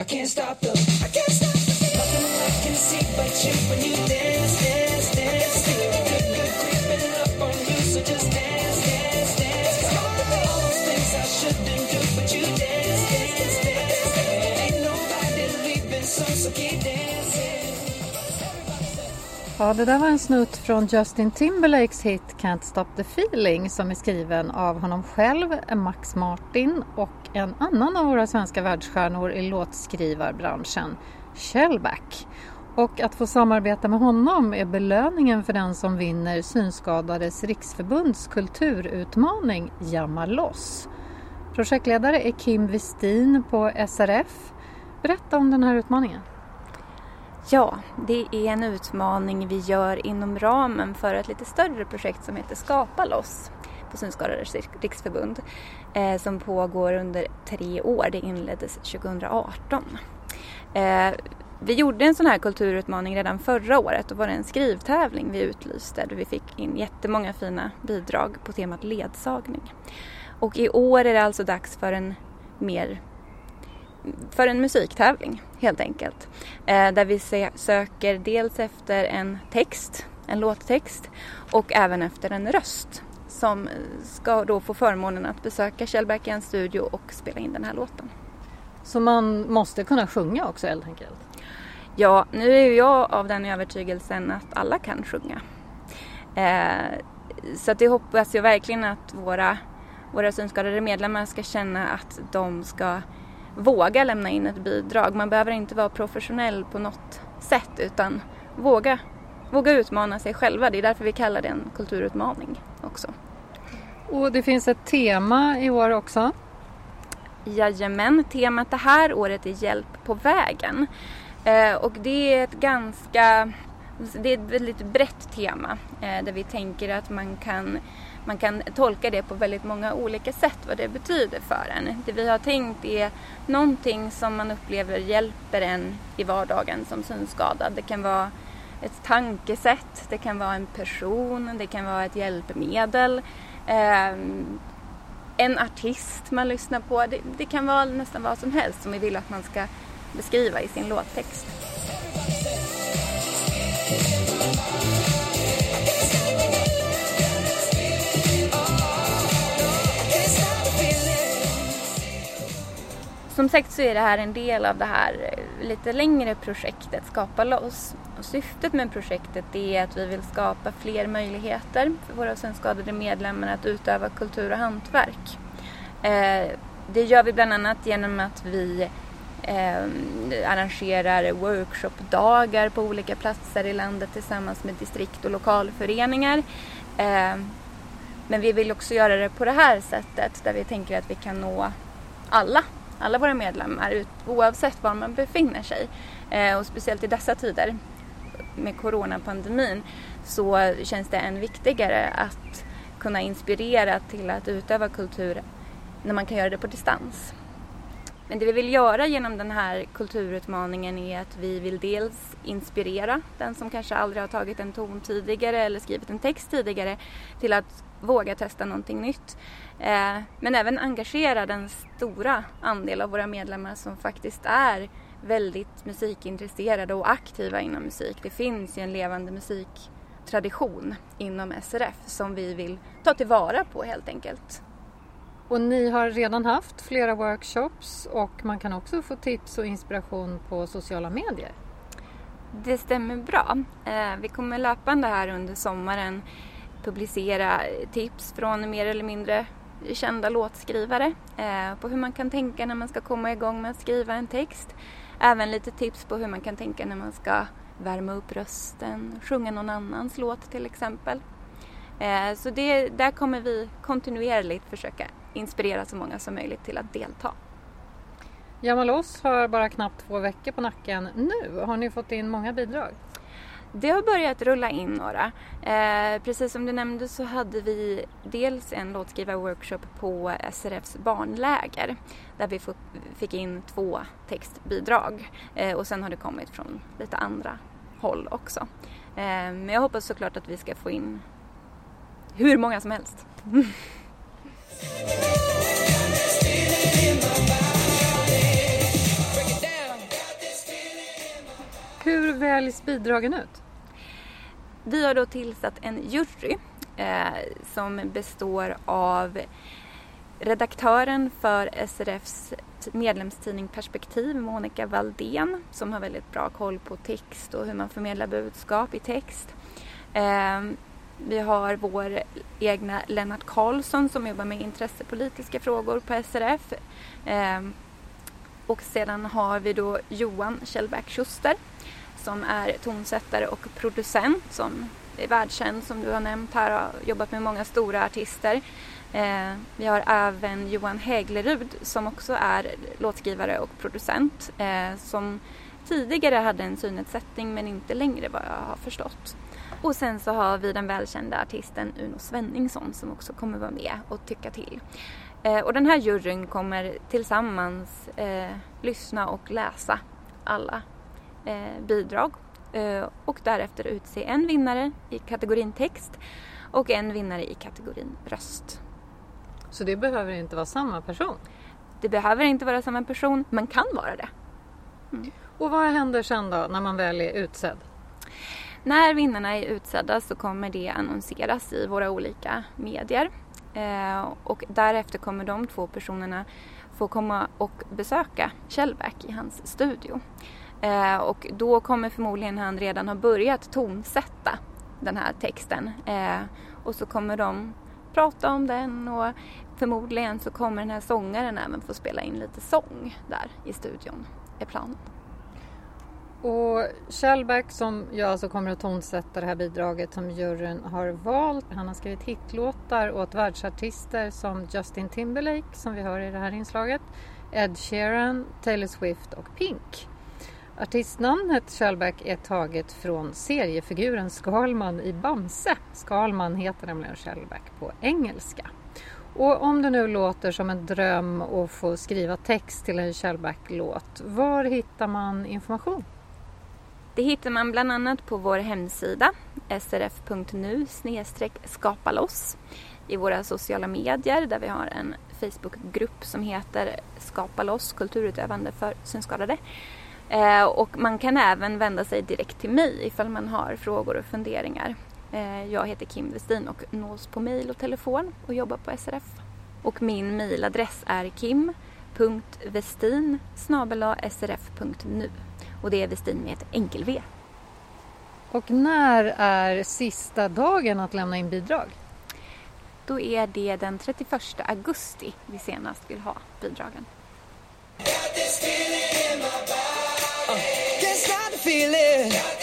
I can't stop the nothing I can see but you when you dance, dance, dance. Feel good creeping up on you, so just dance, dance, dance. All those things I shouldn't do, but you dance, dance, dance. Ain't nobody leaving, so keep dancing. Ja, det där var en snutt från Justin Timberlakes hit Can't Stop the Feeling som är skriven av honom själv, Max Martin och en annan av våra svenska världsstjärnor i låtskrivarbranschen, Shellback. Och att få samarbeta med honom är belöningen för den som vinner Synskadades riksförbunds kulturutmaning Jamma loss. Projektledare är Kim Westin på SRF. Berätta om den här utmaningen. Ja, det är en utmaning vi gör inom ramen för ett lite större projekt som heter Skapa loss på Synskadades riksförbund som pågår under 3 år. Det inleddes 2018. Vi gjorde en sån här kulturutmaning redan förra året och var det en skrivtävling vi utlyste där vi fick in jättemånga fina bidrag på temat ledsagning. Och i år är det alltså dags för en musiktävling helt enkelt. Där vi söker dels efter en låttext och även efter en röst som ska då få förmånen att besöka Shellback i en studio och spela in den här låten. Så man måste kunna sjunga också helt enkelt? Ja, nu är jag av den övertygelsen att alla kan sjunga. Så att det hoppas jag verkligen att våra synskadade medlemmar ska känna att de ska våga lämna in ett bidrag. Man behöver inte vara professionell på något sätt utan våga utmana sig själva. Det är därför vi kallar det en kulturutmaning också. Och det finns ett tema i år också? Jajamän, temat det här året är hjälp på vägen. Och det är ett väldigt brett tema där vi tänker att man kan tolka det på väldigt många olika sätt vad det betyder för en. Det vi har tänkt är någonting som man upplever hjälper en i vardagen som synskadad. Det kan vara ett tankesätt, det kan vara en person, det kan vara ett hjälpmedel, en artist man lyssnar på. Det kan vara nästan vad som helst som vi vill att man ska beskriva i sin låttext. Som sagt så är det här en del av det här lite längre projektet Skapa loss. Och syftet med projektet är att vi vill skapa fler möjligheter för våra synskadade medlemmar att utöva kultur och hantverk. Det gör vi bland annat genom att vi arrangerar workshopdagar på olika platser i landet tillsammans med distrikt- och lokalföreningar. Men vi vill också göra det på det här sättet där vi tänker att vi kan nå alla våra medlemmar oavsett var man befinner sig. Och speciellt i dessa tider med coronapandemin så känns det än viktigare att kunna inspirera till att utöva kultur när man kan göra det på distans. Men det vi vill göra genom den här kulturutmaningen är att vi vill dels inspirera den som kanske aldrig har tagit en ton tidigare eller skrivit en text tidigare till att våga testa någonting nytt. Men även engagera den stora andel av våra medlemmar som faktiskt är väldigt musikintresserade och aktiva inom musik. Det finns ju en levande musiktradition inom SRF som vi vill ta tillvara på helt enkelt. Och ni har redan haft flera workshops och man kan också få tips och inspiration på sociala medier. Det stämmer bra. Vi kommer löpande här under sommaren publicera tips från mer eller mindre kända låtskrivare på hur man kan tänka när man ska komma igång med att skriva en text. Även lite tips på hur man kan tänka när man ska värma upp rösten, sjunga någon annans låt till exempel. Så där kommer vi kontinuerligt försöka inspirera så många som möjligt till att delta. Jamma loss har bara knappt 2 veckor på nacken nu. Har ni fått in många bidrag? Det har börjat rulla in några. Precis som du nämnde så hade vi dels en låtskrivarworkshop på SRFs barnläger där vi fick in 2 textbidrag. Och sen har det kommit från lite andra håll också. Men jag hoppas såklart att vi ska få in hur många som helst. väljs bidragen ut? Vi har då tillsatt en jury som består av redaktören för SRFs medlemstidning Perspektiv, Monica Valdén, som har väldigt bra koll på text och hur man förmedlar budskap i text. Vi har vår egna Lennart Karlsson som jobbar med intressepolitiska frågor på SRF. Och sedan har vi då Johan Kjellback-Schuster som är tonsättare och producent som är världskänd, som du har nämnt här, har jobbat med många stora artister. Vi har även Johan Häglerud som också är låtskrivare och producent som tidigare hade en synnedsättning men inte längre, vad jag har förstått. Och sen så har vi den välkända artisten Uno Svenningsson som också kommer vara med och tycka till. Och den här juryn kommer tillsammans lyssna och läsa alla bidrag och därefter utse en vinnare i kategorin text och en vinnare i kategorin röst. Så det behöver inte vara samma person? Det behöver inte vara samma person, men kan vara det. Mm. Och vad händer sen då när man väl är utsedd? När vinnarna är utsedda så kommer det annonseras i våra olika medier. Och därefter kommer de 2 personerna få komma och besöka Kjellback i hans studio. Och då kommer förmodligen han redan ha börjat tonsätta den här texten. Och så kommer de prata om den och förmodligen så kommer den här sångaren även få spela in lite sång där i studion, är planen. Och Kjellback som jag alltså kommer att tonsätta det här bidraget som juryn har valt. Han har skrivit hitlåtar åt världsartister som Justin Timberlake som vi hör i det här inslaget, Ed Sheeran, Taylor Swift och Pink. Artistnamnet Kjellback är taget från seriefiguren Skalman i Bamse. Skalman heter nämligen Kjellback på engelska. Och om det nu låter som en dröm att få skriva text till en Kjellback-låt, var hittar man information? Det hittar man bland annat på vår hemsida srf.nu/skapaloss, i våra sociala medier där vi har en Facebookgrupp som heter Skapaloss, kulturutövande för synskadade. Och man kan även vända sig direkt till mig ifall man har frågor och funderingar. Jag heter Kim Westin och nås på mejl och telefon och jobbar på SRF. Och min mejladress är kim.westin@srf.nu. Och det är Westin med ett enkel-v. Och när är sista dagen att lämna in bidrag? Då är det den 31 augusti vi senast vill ha bidragen. Can't stop the feeling.